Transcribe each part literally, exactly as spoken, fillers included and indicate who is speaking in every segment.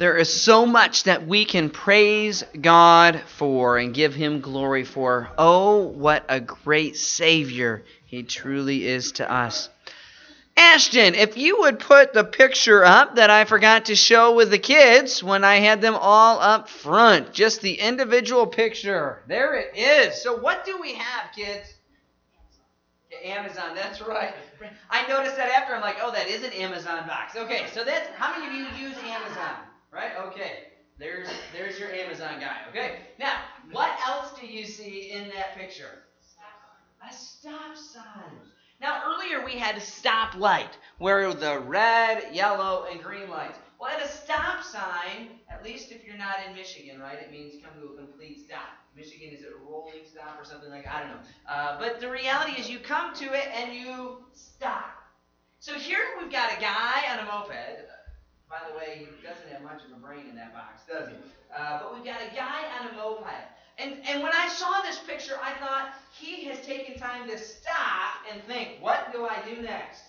Speaker 1: There is so much that we can praise God for and give Him glory for. Oh, what a great Savior He truly is to us. Ashton, if you would put the picture up that I forgot to show with the kids when I had them all up front. Just the individual picture. There it is. So what do we have, kids? Amazon, that's right. I noticed that after. I'm like, oh, that is an Amazon box. Okay, so that's, how many of you use Amazon? Right? Okay. There's there's your Amazon guy. Okay. Now, what else do you see in that picture? A stop sign. Now, earlier we had a stop light, where the red, yellow, and green lights. Well, at a stop sign, at least if you're not in Michigan, right, it means come to a complete stop. Michigan, is it a rolling stop or something like, I don't know. Uh, but the reality is you come to it and you stop. So here we've got a guy on a moped. By the way, he doesn't have much of a brain in that box, does he? Uh, but we've got a guy on a moped. And, and when I saw this picture, I thought, he has taken time to stop and think, what do I do next?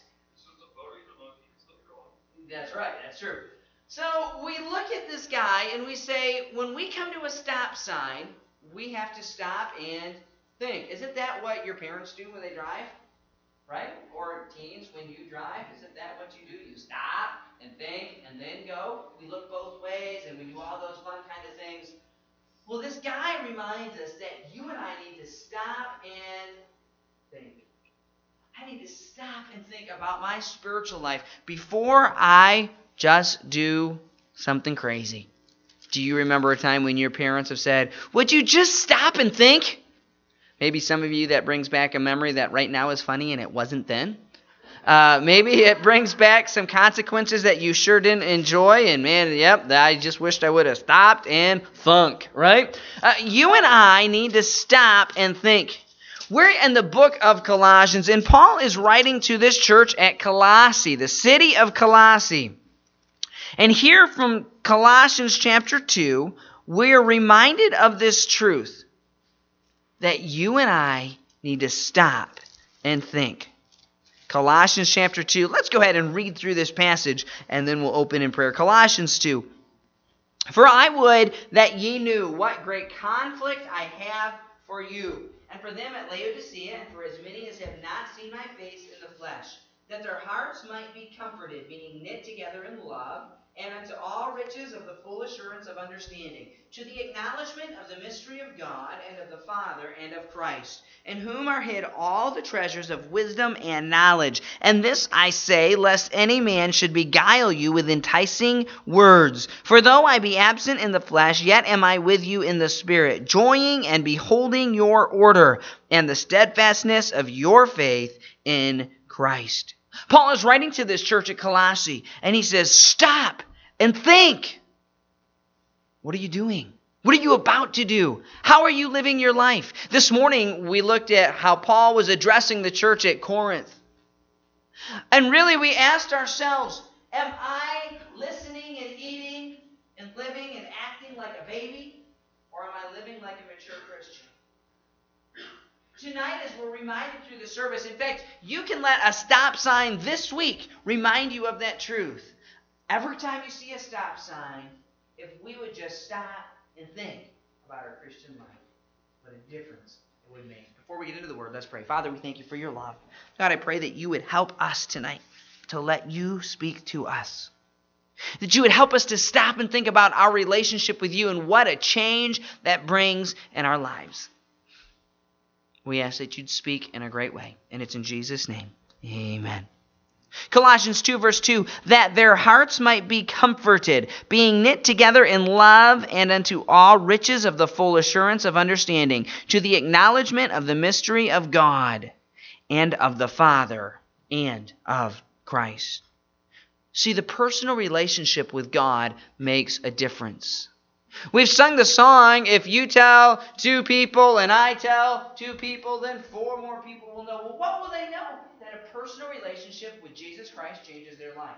Speaker 1: That's right, that's true. So we look at this guy and we say, when we come to a stop sign, we have to stop and think. Isn't that what your parents do when they drive? Right? Or teens, when you drive, isn't that what you do? You stop and think and then go. We look both ways and we do all those fun kind of things. Well, this guy reminds us that you and I need to stop and think. I need to stop and think about my spiritual life before I just do something crazy. Do you remember a time when your parents have said, would you just stop and think? Maybe some of you that brings back a memory that right now is funny and it wasn't then. Uh, maybe it brings back some consequences that you sure didn't enjoy. And man, yep, I just wished I would have stopped and thunk, right? Uh, you and I need to stop and think. We're in the book of Colossians, and Paul is writing to this church at Colossae, the city of Colossae. And here from Colossians chapter two, we're reminded of this truth, that you and I need to stop and think. Colossians chapter two. Let's go ahead and read through this passage, and then we'll open in prayer. Colossians two. For I would that ye knew what great conflict I have for you, and for them at Laodicea, and for as many as have not seen my face in the flesh, that their hearts might be comforted, being knit together in love, and unto all riches of the full assurance of understanding, to the acknowledgement of the mystery of God, and of the Father, and of Christ, in whom are hid all the treasures of wisdom and knowledge. And this I say, lest any man should beguile you with enticing words. For though I be absent in the flesh, yet am I with you in the Spirit, joying and beholding your order, and the steadfastness of your faith in Christ. Paul is writing to this church at Colossae, and he says, stop and think. What are you doing? What are you about to do? How are you living your life? This morning, we looked at how Paul was addressing the church at Corinth. And really, we asked ourselves, am I listening and eating and living and acting like a baby? Or am I living like a mature Christian? Tonight, as we're reminded through the service, in fact, you can let a stop sign this week remind you of that truth. Every time you see a stop sign, if we would just stop and think about our Christian life, what a difference it would make. Before we get into the Word, let's pray. Father, we thank you for your love. God, I pray that you would help us tonight to let you speak to us. That you would help us to stop and think about our relationship with you and what a change that brings in our lives. We ask that you'd speak in a great way. And it's in Jesus' name. Amen. Colossians two, verse two, that their hearts might be comforted, being knit together in love, and unto all riches of the full assurance of understanding, to the acknowledgement of the mystery of God, and of the Father, and of Christ. See, the personal relationship with God makes a difference. We've sung the song, if you tell two people and I tell two people, then four more people will know. Well, what will they know? That a personal relationship with Jesus Christ changes their life.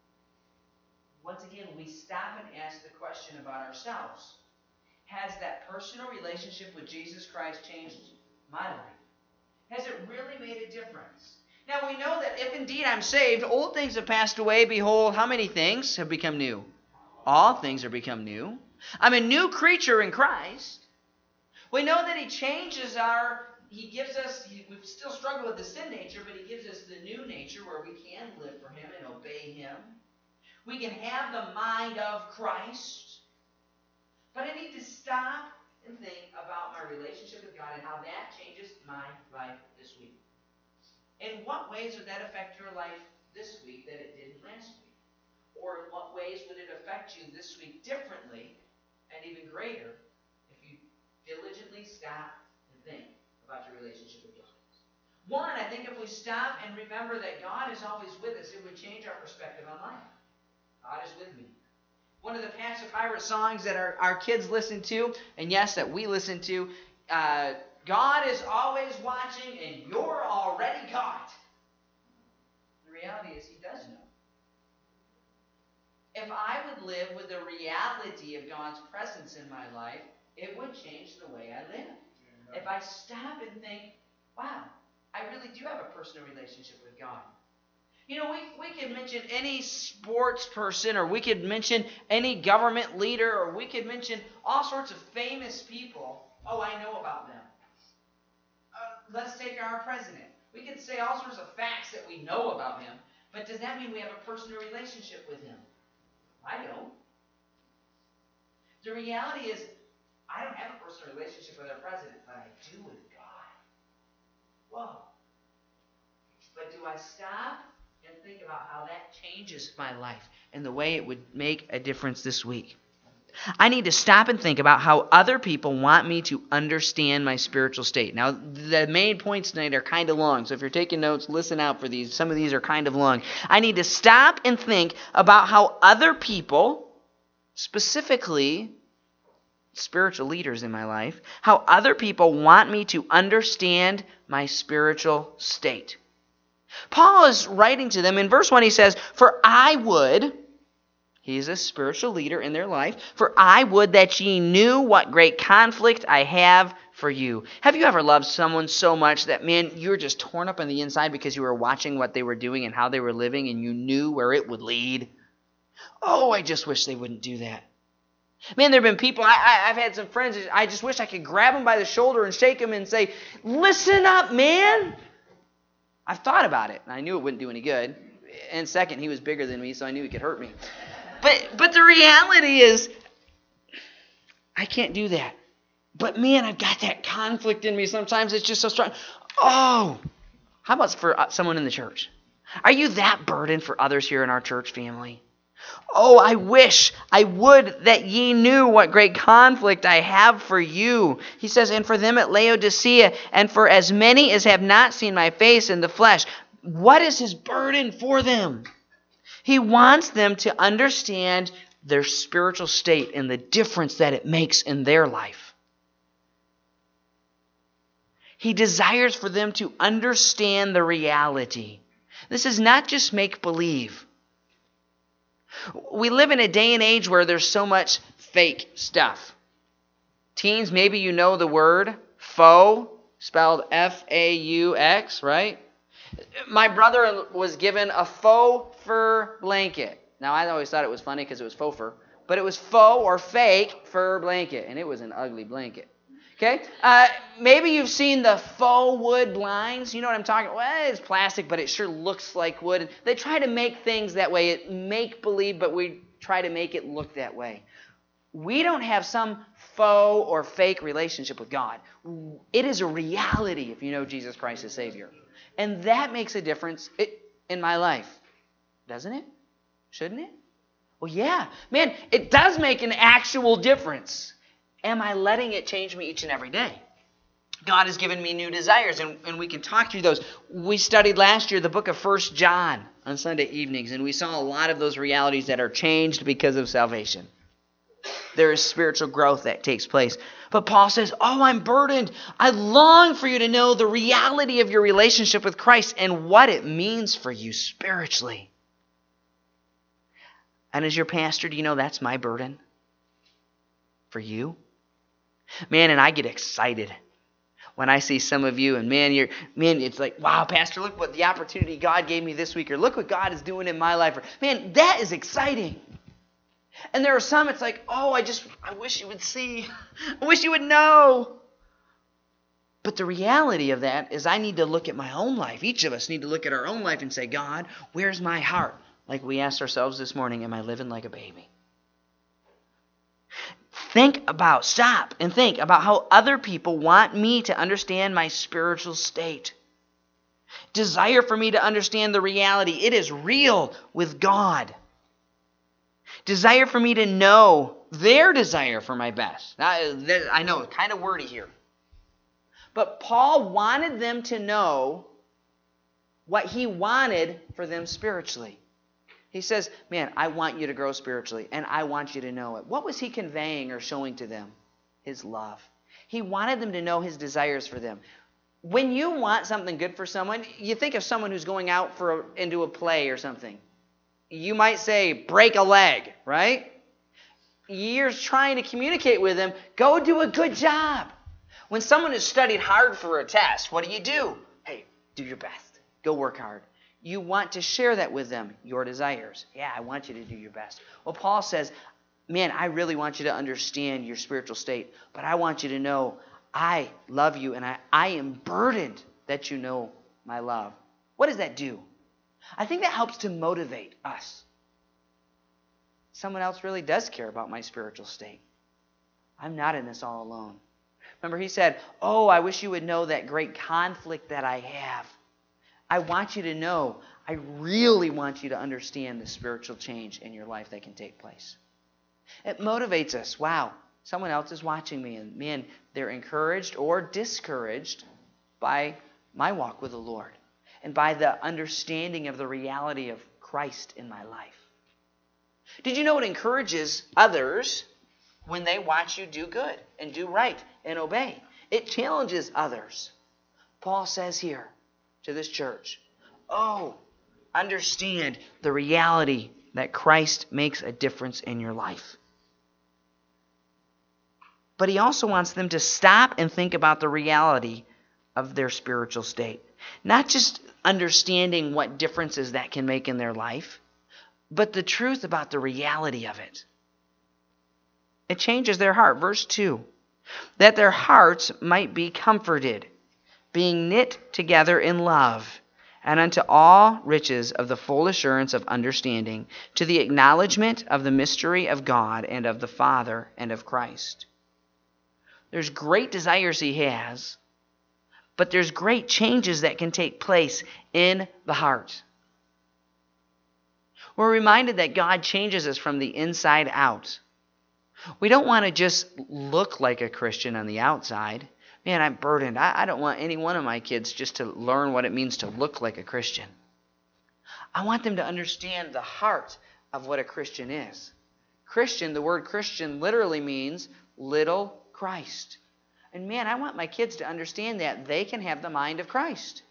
Speaker 1: Once again, we stop and ask the question about ourselves. Has that personal relationship with Jesus Christ changed my life? Has it really made a difference? Now we know that if indeed I'm saved, old things have passed away. Behold, how many things have become new? All things are become new. I'm a new creature in Christ. We know that he changes our, he gives us, he, we still struggle with the sin nature, but he gives us the new nature where we can live for him and obey him. We can have the mind of Christ. But I need to stop and think about my relationship with God and how that changes my life this week. In what ways would that affect your life this week that it didn't last week? Or in what ways would it affect you this week differently and even greater if you diligently stop and think about your relationship with God? One, I think if we stop and remember that God is always with us, it would change our perspective on life. God is with me. One of the Pastor Pirate songs that our, our kids listen to, and yes, that we listen to, uh, God is always watching and you're already caught. The reality is he does know. If I would live with the reality of God's presence in my life, it would change the way I live. If I stop and think, wow, I really do have a personal relationship with God. You know, we, we could mention any sports person, or we could mention any government leader, or we could mention all sorts of famous people. Oh, I know about them. Uh, let's take our president. We could say all sorts of facts that we know about him, but does that mean we have a personal relationship with him? I don't. The reality is, I don't have a personal relationship with our president, but I do with God. Whoa. But do I stop and think about how that changes my life and the way it would make a difference this week? I need to stop and think about how other people want me to understand my spiritual state. Now, the main points tonight are kind of long, so if you're taking notes, listen out for these. Some of these are kind of long. I need to stop and think about how other people, specifically spiritual leaders in my life, how other people want me to understand my spiritual state. Paul is writing to them. In verse one he says, "For I would," he's a spiritual leader in their life, "for I would that ye knew what great conflict I have for you." Have you ever loved someone so much that, man, you were just torn up on the inside because you were watching what they were doing and how they were living and you knew where it would lead? Oh, I just wish they wouldn't do that. Man, there have been people, I, I, I've had some friends, I just wish I could grab them by the shoulder and shake them and say, "Listen up, man." I've thought about it, and I knew it wouldn't do any good. And second, he was bigger than me, so I knew he could hurt me. But but the reality is, I can't do that. But man, I've got that conflict in me. Sometimes it's just so strong. Oh, how about for someone in the church? Are you that burdened for others here in our church family? Oh, I wish, I would that ye knew what great conflict I have for you. He says, "And for them at Laodicea, and for as many as have not seen my face in the flesh." What is his burden for them? He wants them to understand their spiritual state and the difference that it makes in their life. He desires for them to understand the reality. This is not just make-believe. We live in a day and age where there's so much fake stuff. Teens, maybe you know the word faux, spelled F A U X, right? My brother was given a faux fur blanket. Now, I always thought it was funny because it was faux fur, but it was faux or fake fur blanket, and it was an ugly blanket. Okay? Uh, maybe you've seen the faux wood blinds. You know what I'm talking about? Well, it's plastic, but it sure looks like wood. They try to make things that way. It make believe, but we try to make it look that way. We don't have some faux or fake relationship with God. It is a reality if you know Jesus Christ as Savior. And that makes a difference in my life. Doesn't it? Shouldn't it? Well, yeah. Man, it does make an actual difference. Am I letting it change me each and every day? God has given me new desires, and, and we can talk through those. We studied last year the book of First John on Sunday evenings, and we saw a lot of those realities that are changed because of salvation. There is spiritual growth that takes place. But Paul says, oh, I'm burdened. I long for you to know the reality of your relationship with Christ and what it means for you spiritually. And as your pastor, do you know that's my burden for you? Man, and I get excited when I see some of you, and man, you're man, it's like, wow, Pastor, look what the opportunity God gave me this week, or look what God is doing in my life. Or, man, that is exciting. And there are some, it's like, oh, I just, I wish you would see. I wish you would know. But the reality of that is I need to look at my own life. Each of us need to look at our own life and say, God, where's my heart? Like we asked ourselves this morning, am I living like a baby? Think about, stop and think about how other people want me to understand my spiritual state. Desire for me to understand the reality. It is real with God. Desire for me to know their desire for my best. Now, I know, kind of wordy here. But Paul wanted them to know what he wanted for them spiritually. He says, man, I want you to grow spiritually, and I want you to know it. What was he conveying or showing to them? His love. He wanted them to know his desires for them. When you want something good for someone, you think of someone who's going out for a, into a play or something. You might say, break a leg, right? You're trying to communicate with them, go do a good job. When someone has studied hard for a test, what do you do? Hey, do your best. Go work hard. You want to share that with them, your desires. Yeah, I want you to do your best. Well, Paul says, man, I really want you to understand your spiritual state, but I want you to know I love you, and I, I am burdened that you know my love. What does that do? I think that helps to motivate us. Someone else really does care about my spiritual state. I'm not in this all alone. Remember, he said, oh, I wish you would know that great conflict that I have. I want you to know, I really want you to understand the spiritual change in your life that can take place. It motivates us. Wow, someone else is watching me, and man, they're encouraged or discouraged by my walk with the Lord and by the understanding of the reality of Christ in my life. Did you know it encourages others when they watch you do good and do right and obey? It challenges others. Paul says here to this church, oh, understand the reality that Christ makes a difference in your life. But he also wants them to stop and think about the reality of their spiritual state. Not just understanding what differences that can make in their life, but the truth about the reality of it. It changes their heart. Verse two, that their hearts might be comforted, being knit together in love, and unto all riches of the full assurance of understanding, to the acknowledgement of the mystery of God and of the Father and of Christ. There's great desires he has, but there's great changes that can take place in the heart. We're reminded that God changes us from the inside out. We don't want to just look like a Christian on the outside. Man, I'm burdened. I, I don't want any one of my kids just to learn what it means to look like a Christian. I want them to understand the heart of what a Christian is. Christian, the word Christian literally means little Christ. And man, I want my kids to understand that they can have the mind of Christ.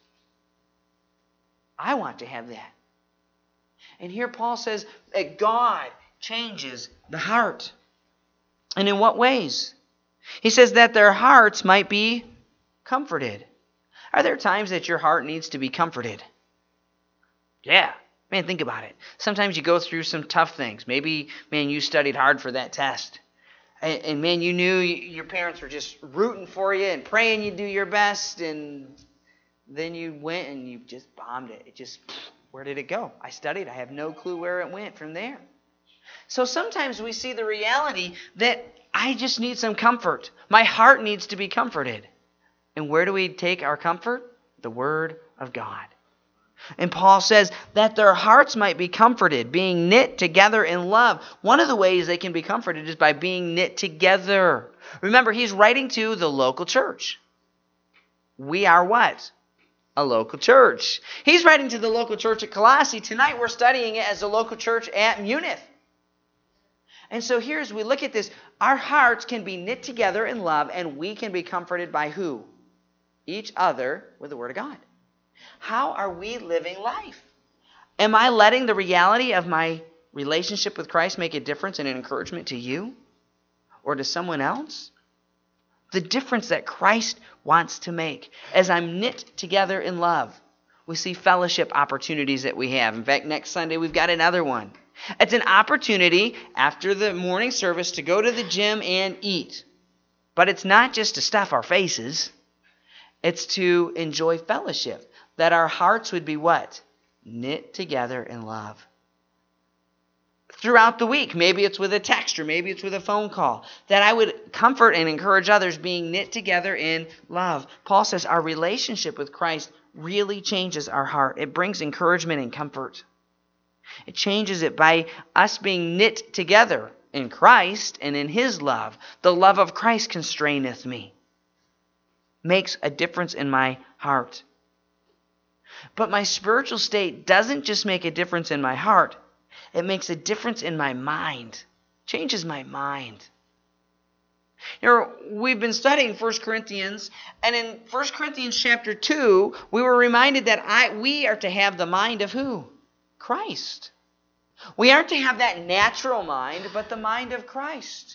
Speaker 1: I want to have that. And here Paul says that God changes the heart. And in what ways? He says that their hearts might be comforted. Are there times that your heart needs to be comforted? Yeah. Man, think about it. Sometimes you go through some tough things. Maybe, man, you studied hard for that test. And, and man, you knew your parents were just rooting for you and praying you'd do your best. And then you went and you just bombed it. It just, where did it go? I studied. I have no clue where it went from there. So sometimes we see the reality that I just need some comfort. My heart needs to be comforted. And where do we take our comfort? The Word of God. And Paul says that their hearts might be comforted, being knit together in love. One of the ways they can be comforted is by being knit together. Remember, he's writing to the local church. We are what? A local church. He's writing to the local church at Colossae. Tonight we're studying it as a local church at Munich. And so here as we look at this, our hearts can be knit together in love, and we can be comforted by who? Each other with the Word of God. How are we living life? Am I letting the reality of my relationship with Christ make a difference and an encouragement to you or to someone else? The difference that Christ wants to make as I'm knit together in love. We see fellowship opportunities that we have. In fact, next Sunday we've got another one. It's an opportunity after the morning service to go to the gym and eat. But it's not just to stuff our faces. It's to enjoy fellowship. That our hearts would be what? Knit together in love. Throughout the week, maybe it's with a text or maybe it's with a phone call, that I would comfort and encourage others being knit together in love. Paul says our relationship with Christ really changes our heart. It brings encouragement and comfort. It changes it by us being knit together in Christ and in His love. The love of Christ constraineth me. Makes a difference in my heart. But my spiritual state doesn't just make a difference in my heart. It makes a difference in my mind. Changes my mind. You know, we've been studying First Corinthians, and in First Corinthians chapter two, we were reminded that I we are to have the mind of who? Christ. We aren't to have that natural mind, but the mind of Christ.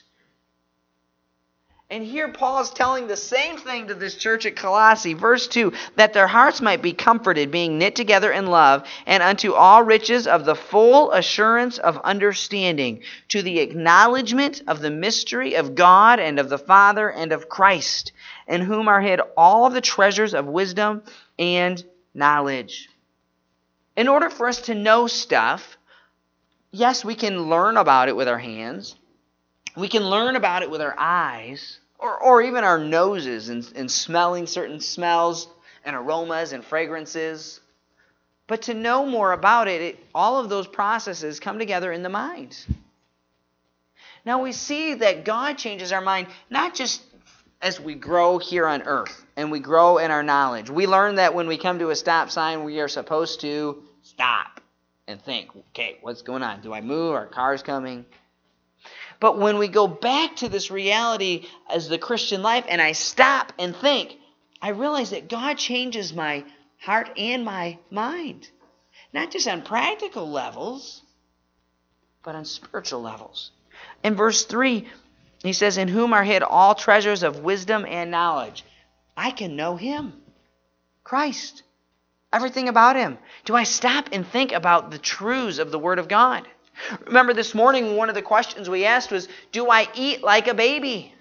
Speaker 1: And here Paul is telling the same thing to this church at Colossae, verse two, that their hearts might be comforted, being knit together in love, and unto all riches of the full assurance of understanding, to the acknowledgement of the mystery of God and of the Father and of Christ, in whom are hid all the treasures of wisdom and knowledge. In order for us to know stuff, yes, we can learn about it with our hands. We can learn about it with our eyes, or, or even our noses, and, and smelling certain smells and aromas and fragrances. But to know more about it, it, all of those processes come together in the mind. Now we see that God changes our mind, not just as we grow here on earth and we grow in our knowledge. We learn that when we come to a stop sign, we are supposed to stop and think, okay, what's going on? Do I move? Are cars coming? But when we go back to this reality as the Christian life and I stop and think, I realize that God changes my heart and my mind. Not just on practical levels, but on spiritual levels. In verse three, he says, in whom are hid all treasures of wisdom and knowledge. I can know Him, Christ, everything about Him. Do I stop and think about the truths of the Word of God? Remember this morning, one of the questions we asked was, do I eat like a baby?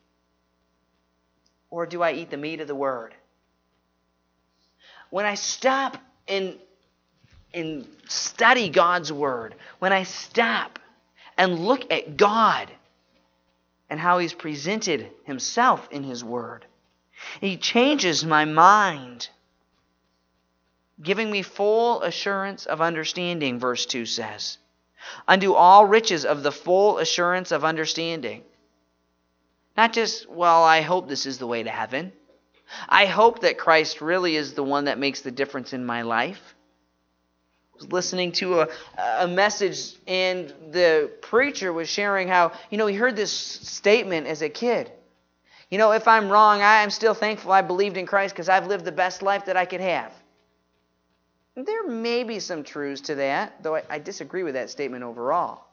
Speaker 1: Or do I eat the meat of the Word? When I stop and, and study God's Word, when I stop and look at God and how He's presented Himself in His Word, He changes my mind, giving me full assurance of understanding, verse two says. Unto all riches of the full assurance of understanding. Not just, well, I hope this is the way to heaven. I hope that Christ really is the one that makes the difference in my life. I was listening to a, a message, and the preacher was sharing how, you know, he heard this statement as a kid. You know, if I'm wrong, I am still thankful I believed in Christ because I've lived the best life that I could have. There may be some truths to that, though I, I disagree with that statement overall.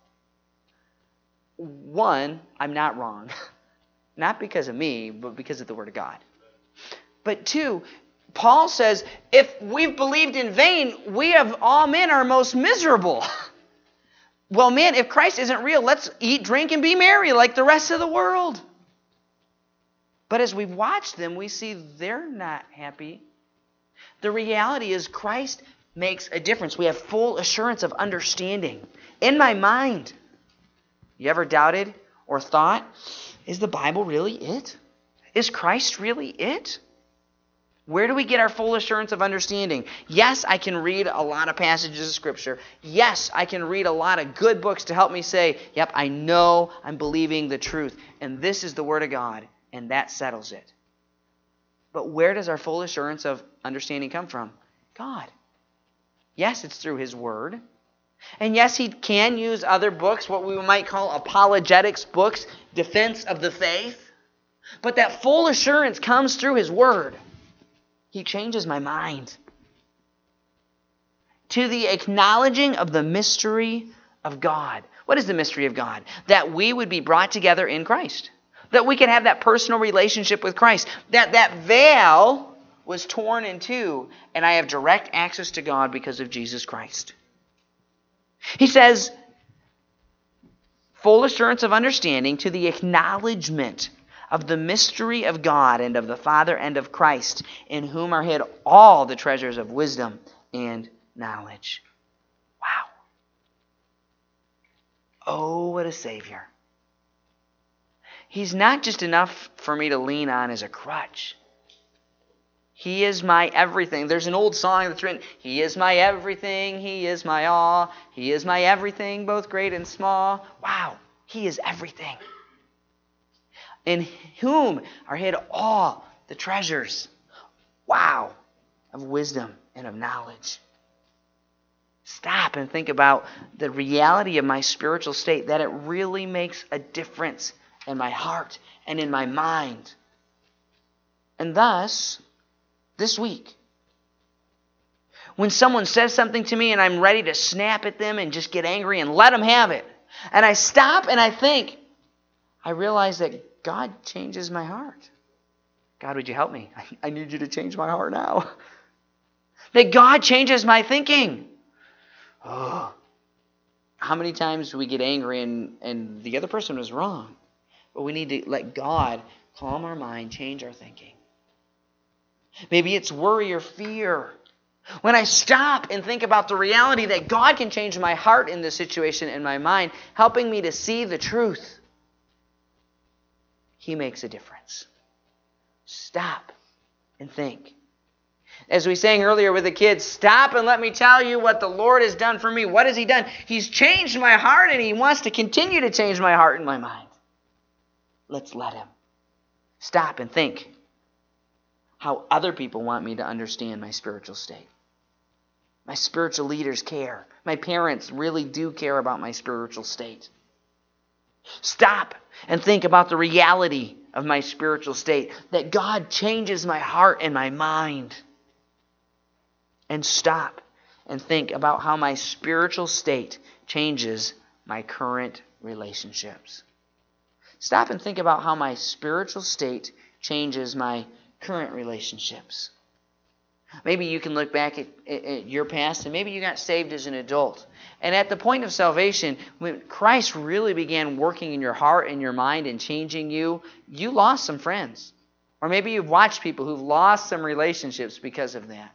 Speaker 1: One, I'm not wrong. Not because of me, but because of the Word of God. But two, Paul says, if we've believed in vain, we of all men are most miserable. Well, man, if Christ isn't real, let's eat, drink, and be merry like the rest of the world. But as we've watched them, we see they're not happy. The reality is Christ makes a difference. We have full assurance of understanding in my mind. You ever doubted or thought, is the Bible really it? Is Christ really it? Where do we get our full assurance of understanding? Yes, I can read a lot of passages of Scripture. Yes, I can read a lot of good books to help me say, yep, I know I'm believing the truth. And this is the Word of God, and that settles it. But where does our full assurance of understanding come from? God. Yes, it's through His Word. And yes, He can use other books, what we might call apologetics books, defense of the faith. But that full assurance comes through His Word. He changes my mind. To the acknowledging of the mystery of God. What is the mystery of God? That we would be brought together in Christ. That we could have that personal relationship with Christ. That that veil was torn in two, and I have direct access to God because of Jesus Christ. He says, full assurance of understanding, to the acknowledgement of the mystery of God and of the Father and of Christ, in whom are hid all the treasures of wisdom and knowledge. Wow. Oh, what a Savior. He's not just enough for me to lean on as a crutch. He is my everything. There's an old song that's written, He is my everything, He is my all, He is my everything, both great and small. Wow, He is everything. In whom are hid all the treasures, wow, of wisdom and of knowledge. Stop and think about the reality of my spiritual state, that it really makes a difference in my heart and in my mind. And thus, this week, when someone says something to me and I'm ready to snap at them and just get angry and let them have it, and I stop and I think, I realize that God changes my heart. God, would you help me? I, I need you to change my heart now. That God changes my thinking. Oh, how many times do we get angry and, and the other person was wrong? But we need to let God calm our mind, change our thinking. Maybe it's worry or fear. When I stop and think about the reality that God can change my heart in this situation in my mind, helping me to see the truth, He makes a difference. Stop and think. As we sang earlier with the kids, stop and let me tell you what the Lord has done for me. What has He done? He's changed my heart, and He wants to continue to change my heart and my mind. Let's let Him. Stop and think how other people want me to understand my spiritual state. My spiritual leaders care. My parents really do care about my spiritual state. Stop and think about the reality of my spiritual state, that God changes my heart and my mind. And stop and think about how my spiritual state changes my current relationships. Stop and think about how my spiritual state changes my current relationships. Maybe you can look back at, at, at your past, and maybe you got saved as an adult. And at the point of salvation, when Christ really began working in your heart and your mind and changing you, you lost some friends. Or maybe you've watched people who've lost some relationships because of that.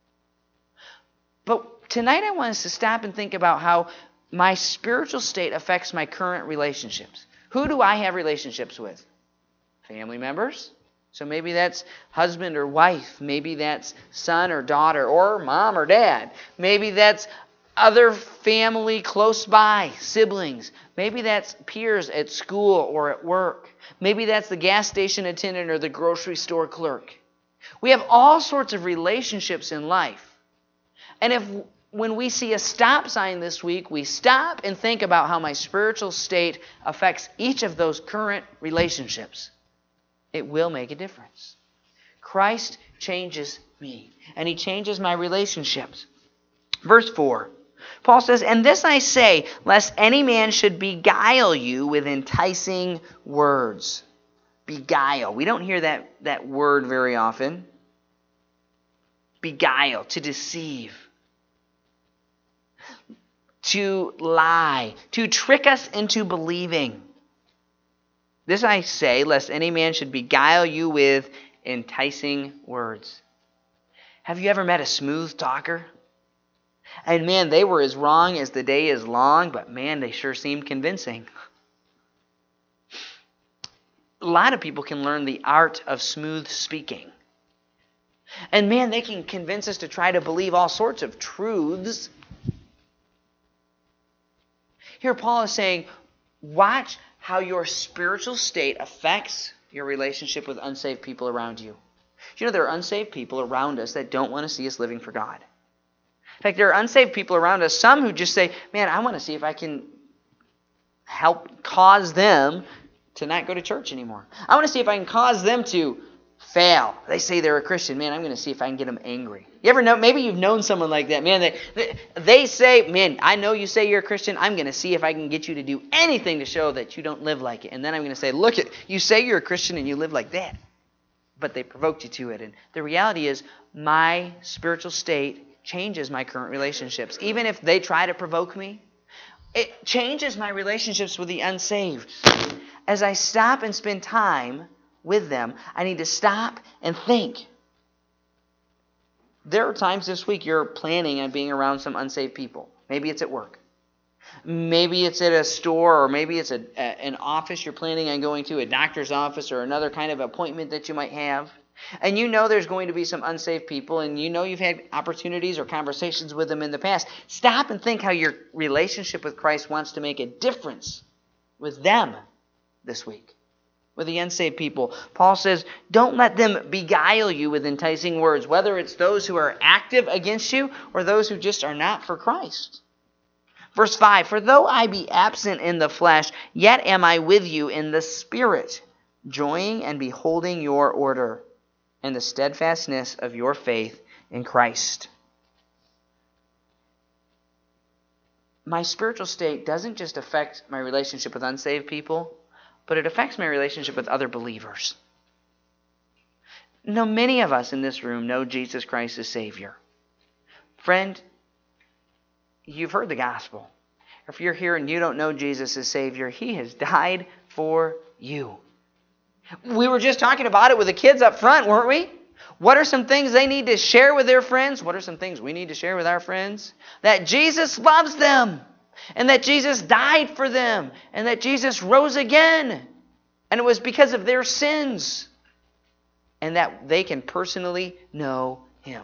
Speaker 1: But tonight I want us to stop and think about how my spiritual state affects my current relationships. Who do I have relationships with? Family members. So maybe that's husband or wife. Maybe that's son or daughter, or mom or dad. Maybe that's other family close by, siblings. Maybe that's peers at school or at work. Maybe that's the gas station attendant or the grocery store clerk. We have all sorts of relationships in life. And if when we see a stop sign this week, we stop and think about how my spiritual state affects each of those current relationships, it will make a difference. Christ changes me, and He changes my relationships. Verse four, Paul says, "And this I say, lest any man should beguile you with enticing words." Beguile. We don't hear that, that word very often. Beguile, to deceive, to lie, to trick us into believing. This I say, lest any man should beguile you with enticing words. Have you ever met a smooth talker? And man, they were as wrong as the day is long, but man, they sure seemed convincing. A lot of people can learn the art of smooth speaking. And man, they can convince us to try to believe all sorts of truths. Here Paul is saying, watch how your spiritual state affects your relationship with unsaved people around you. You know, there are unsaved people around us that don't want to see us living for God. In fact, there are unsaved people around us, some who just say, man, I want to see if I can help cause them to not go to church anymore. I want to see if I can cause them to fail. They say they're a Christian. Man, I'm going to see if I can get them angry. You ever know, maybe you've known someone like that. Man, they, they, they say, man, I know you say you're a Christian. I'm going to see if I can get you to do anything to show that you don't live like it. And then I'm going to say, look, it, you say you're a Christian and you live like that. But they provoked you to it. And the reality is, my spiritual state changes my current relationships. Even if they try to provoke me, It changes my relationships with the unsaved. As I stop and spend time with them, I need to stop and think. There are times this week you're planning on being around some unsaved people. Maybe it's at work. Maybe it's at a store, or maybe it's a, a, an office you're planning on going to, a doctor's office, or another kind of appointment that you might have. And you know there's going to be some unsaved people, and you know you've had opportunities or conversations with them in the past. Stop and think how your relationship with Christ wants to make a difference with them this week, with the unsaved people. Paul says, don't let them beguile you with enticing words, whether it's those who are active against you or those who just are not for Christ. Verse five, for though I be absent in the flesh, yet am I with you in the spirit, joying and beholding your order and the steadfastness of your faith in Christ. My spiritual state doesn't just affect my relationship with unsaved people, but it affects my relationship with other believers. Now, many of us in this room know Jesus Christ as Savior. Friend, you've heard the gospel. If you're here and you don't know Jesus as Savior, He has died for you. We were just talking about it with the kids up front, weren't we? What are some things they need to share with their friends? What are some things we need to share with our friends? That Jesus loves them, and that Jesus died for them, and that Jesus rose again, and it was because of their sins, and that they can personally know Him.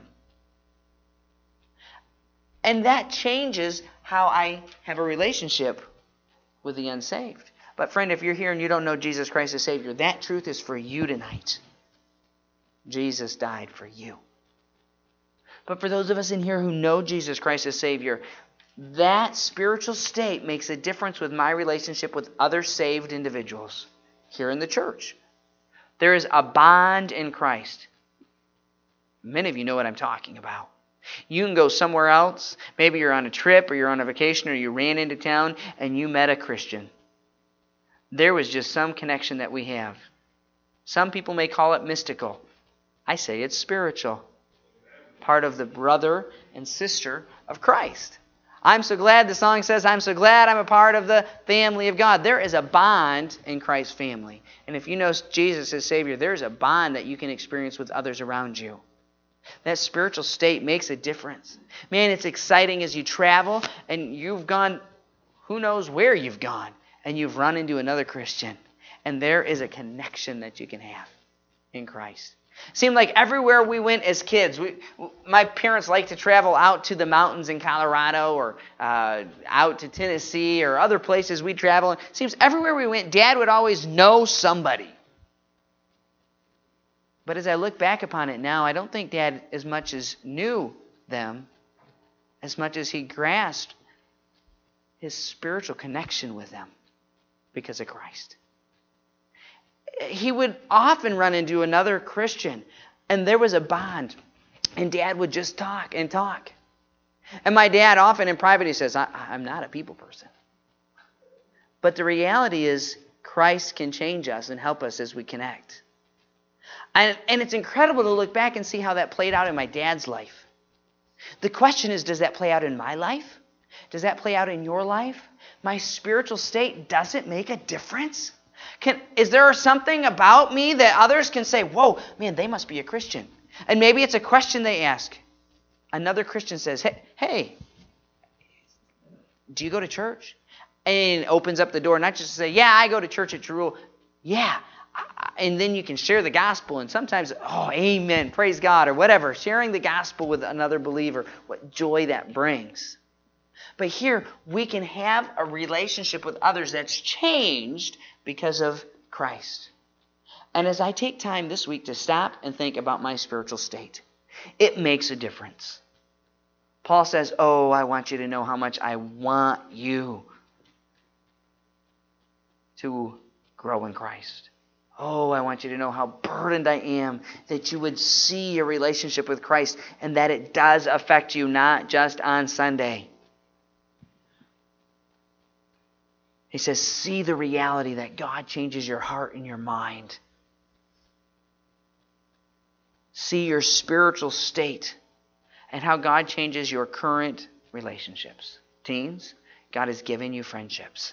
Speaker 1: And that changes how I have a relationship with the unsaved. But friend, if you're here and you don't know Jesus Christ as Savior, that truth is for you tonight. Jesus died for you. But for those of us in here who know Jesus Christ as Savior, that spiritual state makes a difference with my relationship with other saved individuals here in the church. There is a bond in Christ. Many of you know what I'm talking about. You can go somewhere else. Maybe you're on a trip or you're on a vacation or you ran into town and you met a Christian. There was just some connection that we have. Some people may call it mystical. I say it's spiritual. Part of the brother and sister of Christ. I'm so glad the song says, I'm so glad I'm a part of the family of God. There is a bond in Christ's family. And if you know Jesus as Savior, there's a bond that you can experience with others around you. That spiritual state makes a difference. Man, it's exciting as you travel and you've gone, who knows where you've gone. And you've run into another Christian. And there is a connection that you can have in Christ. It seemed like everywhere we went as kids, we, my parents liked to travel out to the mountains in Colorado or uh, out to Tennessee or other places we travel. It seems everywhere we went, Dad would always know somebody. But as I look back upon it now, I don't think Dad as much as knew them as much as he grasped his spiritual connection with them. Because of Christ. He would often run into another Christian, and there was a bond, and Dad would just talk and talk. And my dad often in private, he says, I, I'm not a people person. But the reality is, Christ can change us and help us as we connect. And, and it's incredible to look back and see how that played out in my dad's life. The question is, does that play out in my life? Does that play out in your life? My spiritual state, does it make a difference? Can, is there something about me that others can say, whoa, man, they must be a Christian? And maybe it's a question they ask. Another Christian says, hey, hey, do you go to church? And opens up the door, not just to say, yeah, I go to church at Jewel. Yeah. And then you can share the gospel. And sometimes, oh, amen, praise God, or whatever. Sharing the gospel with another believer, what joy that brings. But here, we can have a relationship with others that's changed because of Christ. And as I take time this week to stop and think about my spiritual state, it makes a difference. Paul says, oh, I want you to know how much I want you to grow in Christ. Oh, I want you to know how burdened I am that you would see your relationship with Christ and that it does affect you, not just on Sunday. He says, see the reality that God changes your heart and your mind. See your spiritual state and how God changes your current relationships. Teens,
Speaker 2: God has given you friendships.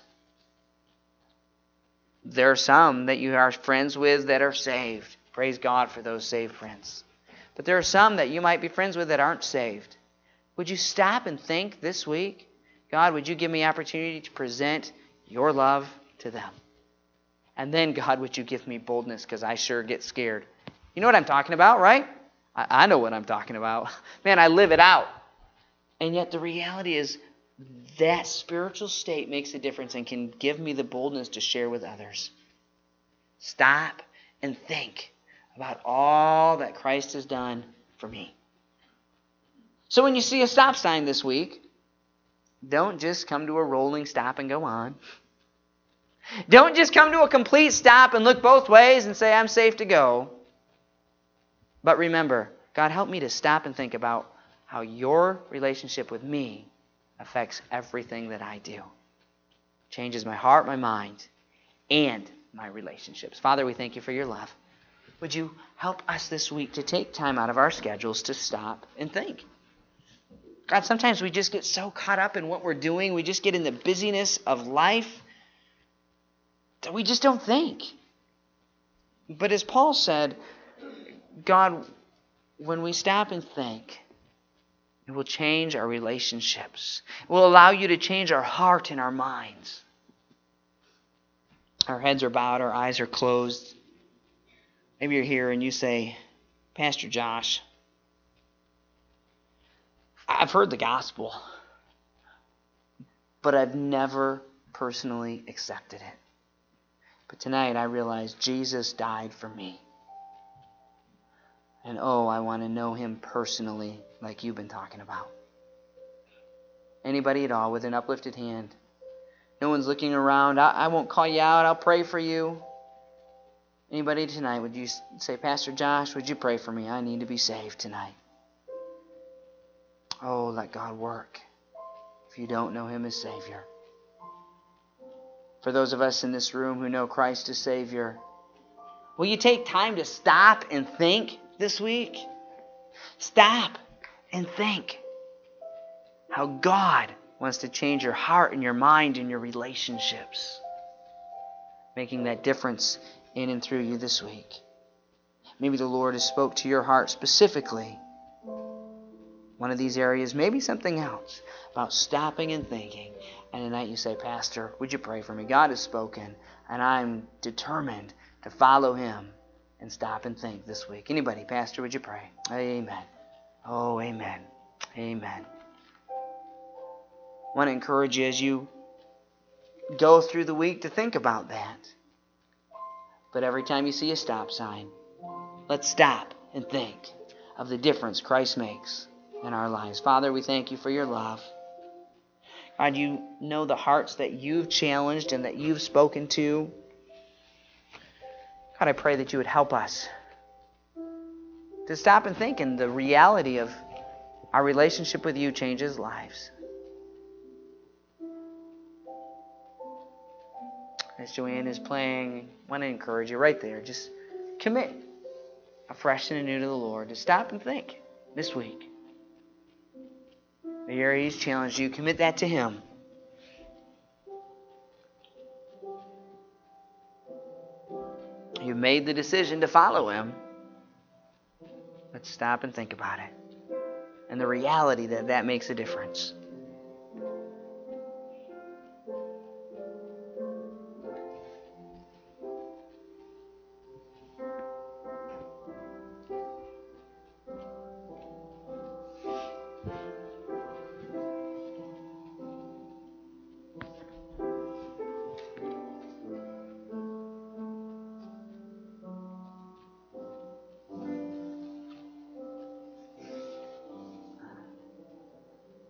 Speaker 2: There are some that you are friends with that are saved. Praise God for those saved friends. But there are some that you might be friends with that aren't saved. Would you stop and think this week, God, would you give me opportunity to present your love to them? And then, God, would you give me boldness, because I sure get scared. You know what I'm talking about, right? I, I know what I'm talking about. Man, I live it out. And yet the reality is that spiritual state makes a difference and can give me the boldness to share with others. Stop and think about all that Christ has done for me. So when you see a stop sign this week, don't just come to a rolling stop and go on. Don't just come to a complete stop and look both ways and say, I'm safe to go. But remember, God, help me to stop and think about how your relationship with me affects everything that I do. Changes my heart, my mind, and my relationships. Father, we thank you for your love. Would you help us this week to take time out of our schedules to stop and think? God, sometimes we just get so caught up in what we're doing. We just get in the busyness of life that we just don't think. But as Paul said, God, when we stop and think, it will change our relationships. It will allow you to change our heart and our minds. Our heads are bowed, our eyes are closed. Maybe you're here and you say, Pastor Josh, I've heard the gospel, but I've never personally accepted it. But tonight I realize Jesus died for me. And oh, I want to know him personally like you've been talking about. Anybody at all with an uplifted hand? No one's looking around. I, I won't call you out. I'll pray for you. Anybody tonight, would you say, Pastor Josh, would you pray for me? I need to be saved tonight. Oh, let God work if you don't know him as Savior. For those of us in this room who know Christ as Savior, will you take time to stop and think this week? Stop and think how God wants to change your heart and your mind and your relationships, making that difference in and through you this week. Maybe the Lord has spoke to your heart specifically one of these areas, maybe something else, about stopping and thinking. And tonight you say, Pastor, would you pray for me? God has spoken, and I'm determined to follow him and stop and think this week. Anybody? Pastor, would you pray? Amen. Oh, amen. Amen. I want to encourage you as you go through the week to think about that. But every time you see a stop sign, let's stop and think of the difference Christ makes in our lives. Father, we thank you for your love. God, you know the hearts that you've challenged and that you've spoken to. God, I pray that you would help us to stop and think, and the reality of our relationship with you changes lives. As Joanne is playing, I want to encourage you right there. Just commit afresh and anew to the Lord to stop and think this week. The area He's challenged you, commit that to Him. You've made the decision to follow Him. Let's stop and think about it. And the reality that that makes a difference.